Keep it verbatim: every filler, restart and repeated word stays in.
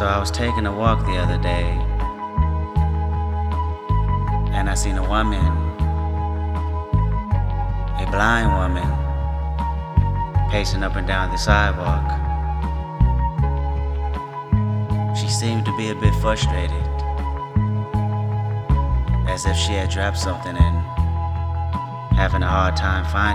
So I was taking a walk the other day, and I seen a woman, a blind woman, pacing up and down the sidewalk. She seemed to be a bit frustrated, as if she had dropped something and having a hard time finding